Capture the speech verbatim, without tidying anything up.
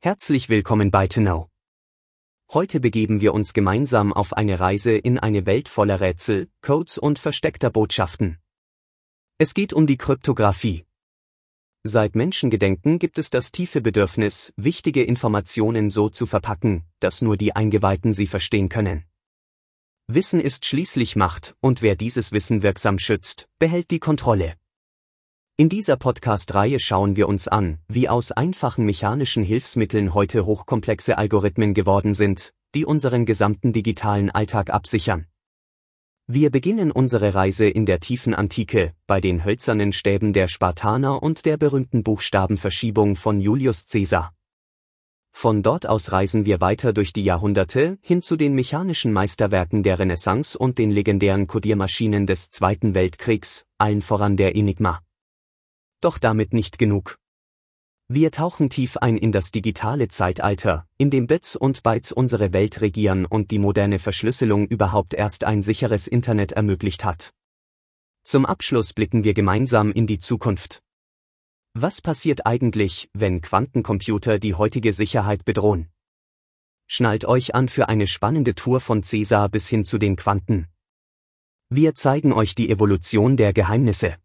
Herzlich willkommen bei ToKnow. Heute begeben wir uns gemeinsam auf eine Reise in eine Welt voller Rätsel, Codes und versteckter Botschaften. Es geht um die Kryptographie. Seit Menschengedenken gibt es das tiefe Bedürfnis, wichtige Informationen so zu verpacken, dass nur die Eingeweihten sie verstehen können. Wissen ist schließlich Macht, und wer dieses Wissen wirksam schützt, behält die Kontrolle. In dieser Podcast-Reihe schauen wir uns an, wie aus einfachen mechanischen Hilfsmitteln heute hochkomplexe Algorithmen geworden sind, die unseren gesamten digitalen Alltag absichern. Wir beginnen unsere Reise in der tiefen Antike, bei den hölzernen Stäben der Spartaner und der berühmten Buchstabenverschiebung von Julius Caesar. Von dort aus reisen wir weiter durch die Jahrhunderte, hin zu den mechanischen Meisterwerken der Renaissance und den legendären Codiermaschinen des Zweiten Weltkriegs, allen voran der Enigma. Doch damit nicht genug. Wir tauchen tief ein in das digitale Zeitalter, in dem Bits und Bytes unsere Welt regieren und die moderne Verschlüsselung überhaupt erst ein sicheres Internet ermöglicht hat. Zum Abschluss blicken wir gemeinsam in die Zukunft. Was passiert eigentlich, wenn Quantencomputer die heutige Sicherheit bedrohen? Schnallt euch an für eine spannende Tour von Caesar bis hin zu den Quanten. Wir zeigen euch die Evolution der Geheimnisse.